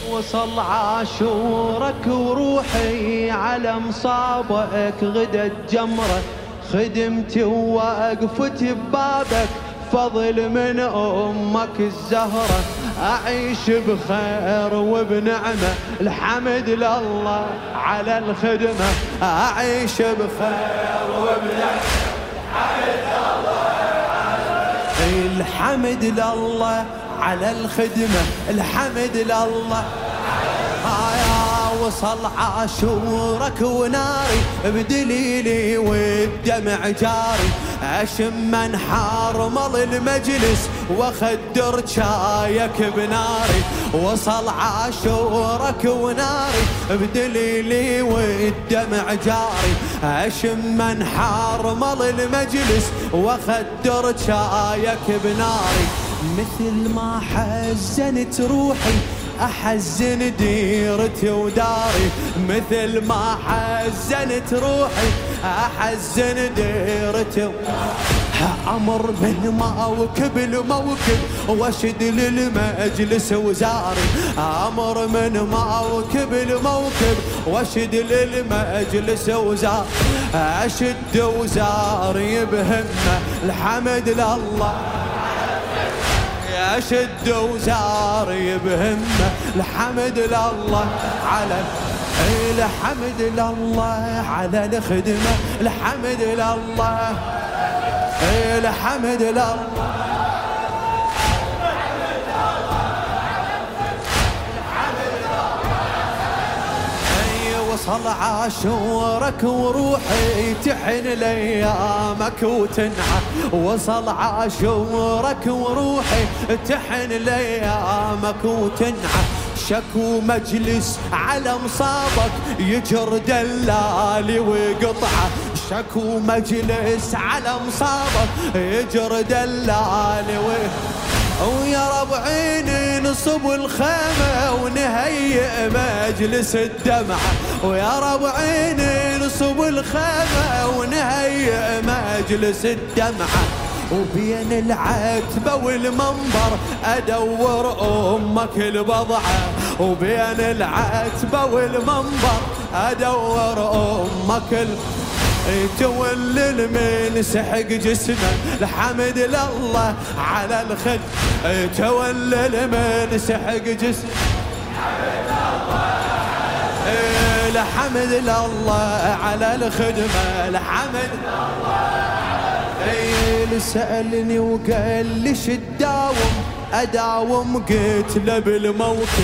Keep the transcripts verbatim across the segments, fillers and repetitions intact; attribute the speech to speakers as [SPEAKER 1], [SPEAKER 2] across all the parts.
[SPEAKER 1] وصل عاشورك وروحي على مصابك غدت جمرة، خدمتي ووقفتي ببابك فضل من أمك الزهرة. أعيش بخير وبنعمة الحمد لله على الخدمة، أعيش بخير وبنعمة الحمد لله على الخدمة، الحمد لله. يا وصل عاشورك وناري بدليلي والدمع جاري، أشم انحار مل المجلس واخدر شايك بناري. وصل عاشورك وناري بدليلي والدمع جاري، أشم انحار مل المجلس واخدر شايك بناري. مثل ما حزنت روحي أحزن ديرتي وداري، مثل ما حزنت روحي أحزن ديرتي وداري. أمر من موكب لموكب واشد للمجلس وزاري، أمر من موكب لموكب واشد للمجلس وزاري. أشد وزاري بهمة الحمد لله، أشد وزاري بهمة الحمد لله على الحمد لله على الخدمة، الحمد لله الحمد لله. وصل عاشورك وروحي تحن ليامك وتنعى، وصل عاشورك وروحي تحن ليامك وتنعى. شكو مجلس على مصابك يجر دلالي وقطعه، شكو مجلس على مصابك يجر دلالي وقطعه. ويا رب عيني نصب الخيمة ونهيئ مجلس الدمعة، ويا رب عيني نصب الخيمة ونهيئ مجلس الدمعة. وبين العتبة والمنبر أدور أمك البضعة، وبين العتبة والمنبر أدور أمك البضعة. تولل من سحق جسمه الحمد لله على الخد، تولل من سحق جسمه الحمد لله على الخدمة، الحمد لله. سألني وقال لي شداوم أداوم قلت له بالموكب.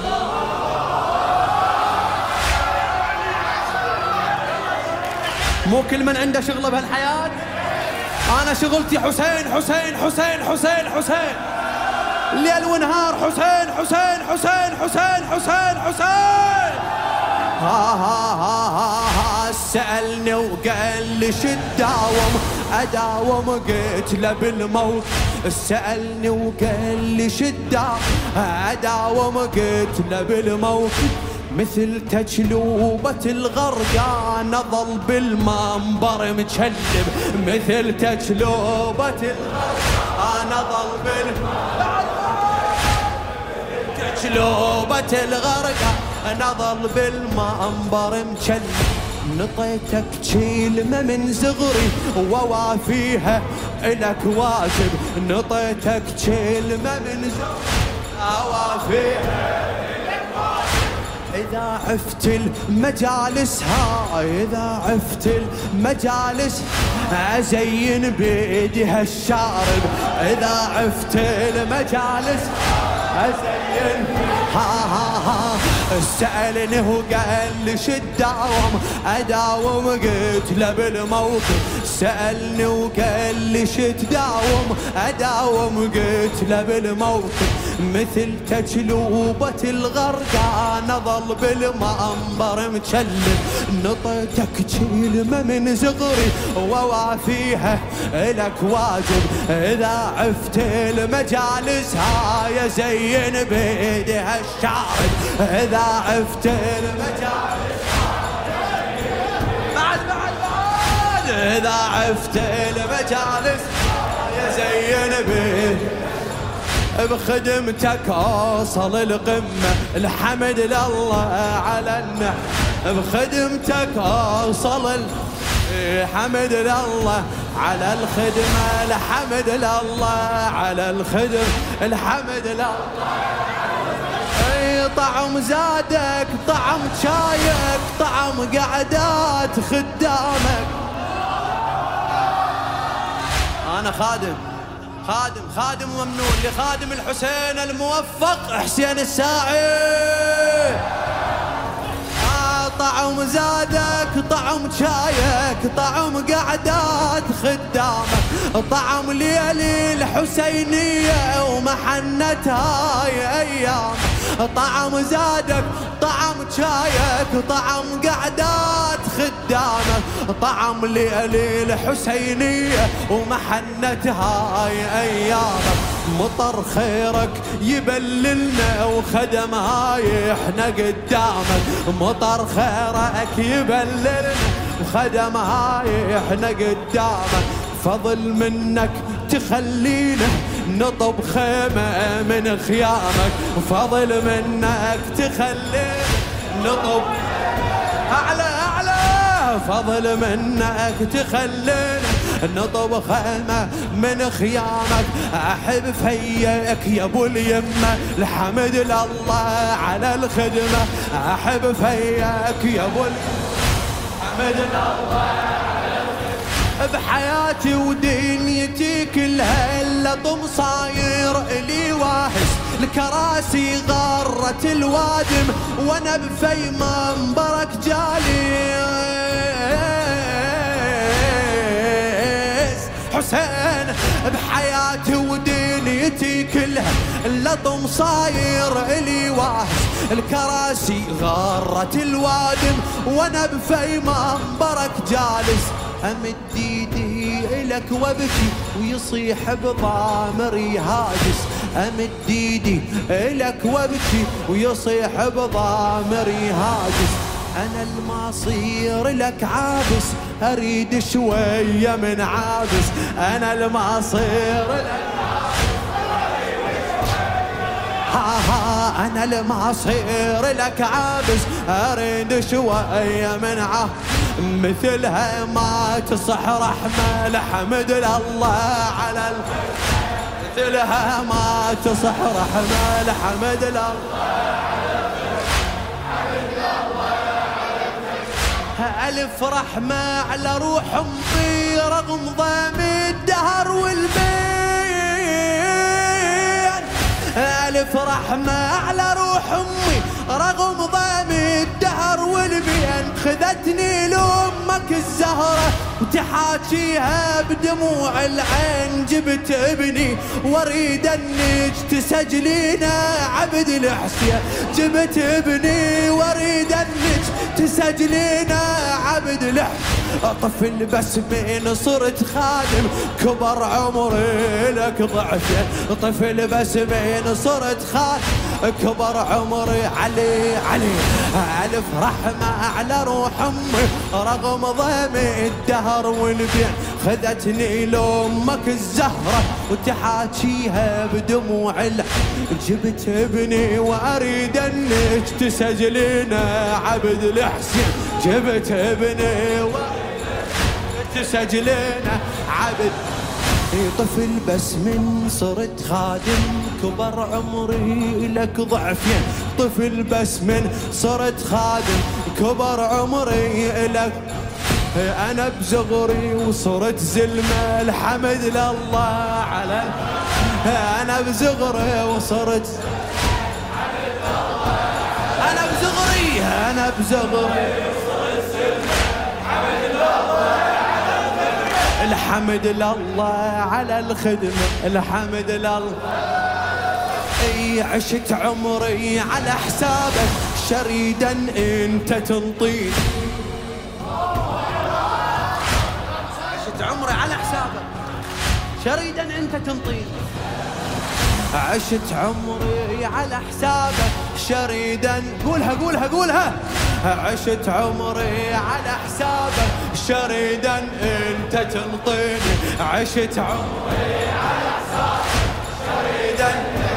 [SPEAKER 1] مو كل من عنده شغله بهالحياة، أنا شغلتي حسين حسين حسين حسين حسين ليل ونهار، حسين حسين حسين حسين حسين حسين. ها ها ها ها ها سألني وقال لي شداوم أداوم قلت له بالموت، سألني وقال لي شداوم أداوم قلت له بالموت. مثل تجلوبة الغرقان ظل بالمنبر متشلب، مثل تجلوبة الغرقان ظل بالمنبر، تجلوبة الغرقان ظل بالمنبر متشلب. نطيتك كلمة من زغري ووافيها إلك واجب، نطيتك كلمة من زغري ووافيها. إذا عفت المجالس هاي، إذا عفت المجالس أزين بيدي هالشارب، إذا عفت المجالس أزين ها ها ها. سألني وقال لي شداوم أداوم قلت له بالموقف، سألني وقال لي شداوم أداوم قلت له بالموقف. مثل تجلوبة الغرقان ظل بالمنبر متشلب، نطيتك كلمة من زغري ووافيها إلك واجب. إذا عفت المجالس هاي زين بيدها الشارب، إذا عفت المجالس بعد بعد بعد، إذا عفت المجالس هاي زين بيدها. بخدمتك اوصل القمة، الحمد لله على النعم. بخدمتك اوصل الحمد لله على الخدمة، الحمد لله على الخدمة، الحمد لله. اي طعم زادك، طعم شايك، طعم قعدات خدامك. انا خادم خادم خادم وممنون لخادم الحسين الموفق حسين الساعي. طعم زادك، طعم شايك، طعم قعدات خدامك، طعم ليالي الحسينية ومحنة هاي أيامك. طعم زادك، طعم شايك، طعم قعدات خدامك، طعم ليالي الحسينية ومحنة هاي أيامك. مطر خيرك يبللنا وخدم هاي احنا قدامك، مطر خيرك يبللنا وخدم هاي احنا قدامك. فضل منك تخلينا نطب خيمة من خيامك، فضل منك تخلينا نطب أعلى أعلى، فضل منك تخلينا نطب خيمة من خيامك. أحب فيك يا أبو اليمة، الحمد لله على الخدمة. أحب فيك يا أبو اليمة، الحمد لله على الخدمة. بحياتي ودنيتي كلها اللطم صاير إلي واحس، الكراسي غرت الوادم وانا بفي منبرك جالس. حسين بحياتي ودنيتي كلها اللطم صاير إلي واحس، الكراسي غرت الوادم وانا بفي منبرك جالس. أمد ايدي إلك وابكي ويصيح بضامري هاجس، أمد ايدي إلك وابكي ويصيح بضامري هاجس. أنا المصير لك عابس أريد شوية من عابس، أنا المصير لك ها ها أنا المصير لك عابس أريد شوية من عابس. مثلها ما تصح رحمة، الحمد لله على الخير. مثلها ما تصح رحمة، الحمد لله على الخير. ألف رحمة على روح أمي رغم ضيم الدهر والبين. ألف رحمة على روح أمي رغم ضيم الدهر والبين. خذتني لأمك الزهرة وتحاكيها بدموع العين. جبت ابني واريد انك تسجلينا عبد الحسين، جبت ابني واريد انك تسجلينا عبد الحسين. طفل بس من صرت خادم كبر عمري لك ضعفين، طفل بس من صرت خادم كبر عمري علي علي. ألف رحمة على روح أمي رغم ضيم الدهر والبين. خذتني لأمك الزهرة وتحاكيها بدموع العين. جبت ابني وأريد أنك تسجلينا عبد الحسين، جبت ابني وأريد تسجلينا عبد. طفل بس من صرت خادم كبر عمري لك ضعفين، طفل بس من صرت خادم كبر عمري لك. أنا بزغري وصرت زلمة، الحمد لله على. أنا بزغري وصرت أنا بزغري أنا بزغري وصرت زلمة، الحمد لله على الخدمة، الحمد لله. اي عشت عمري على حسابك شريدا انت تنطيني، عشت عمري على حسابك شريدا انت تنطيني. عشت عمري على حسابك شريدا، قولها قولها قولها. عشت عمري على حسابك شريدا انت تنطيني، عشت عمري على حسابك شريدا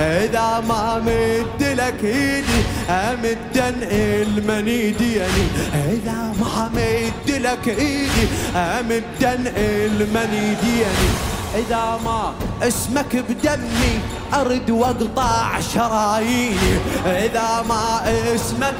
[SPEAKER 1] إذا ما مد لك إيدي أمد المنيدي يعني، إذا ما مد لك إيدي أمد المنيدي يعني، إذا ما اسمك بدمي أرد وأقطع شراييني، إذا ما اسمك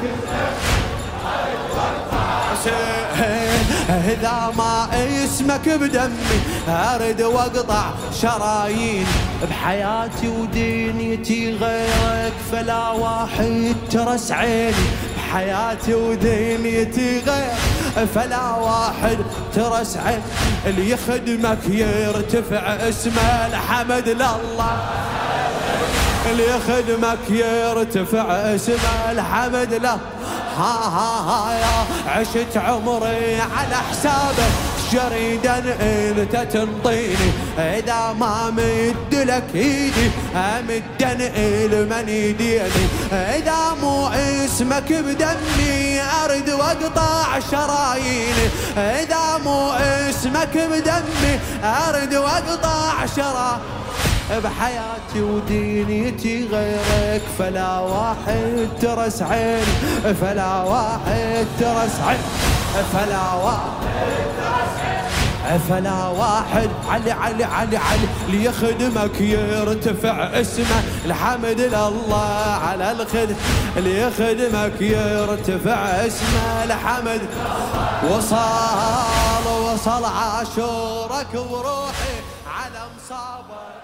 [SPEAKER 1] إذا ما اسمك بدمي أرد وأقطع شرايين، بحياتي ودنيتي غيرك فلا واحد ترس عيني، بحياتي ودنيتي غير فلا واحد ترس عيني، اللي يخدمك يرتفع اسمه الحمد لله، اللي يخدمك يرتفع اسمه الحمد لله. ها ها ها يا عشت عمري على حسابك جريدا انت تنطيني، اذا ما مد لك ايدي امدن المن يديني، اذا مو اسمك بدمي ارد واقطع شراييني، اذا مو اسمك بدمي ارد واقطع شراييني، بحياتي ودينيتي غيرك فلا واحد ترس عين، فلا واحد ترس عين، فلا واحد ترس عين، فلا واحد. علي علي علي علي اللي يخدمك يرتفع اسمه الحمد لله على الخدم، اللي يخدمك يرتفع اسمه الحمد. وصل وصل عاشورك وروحي على مصابك.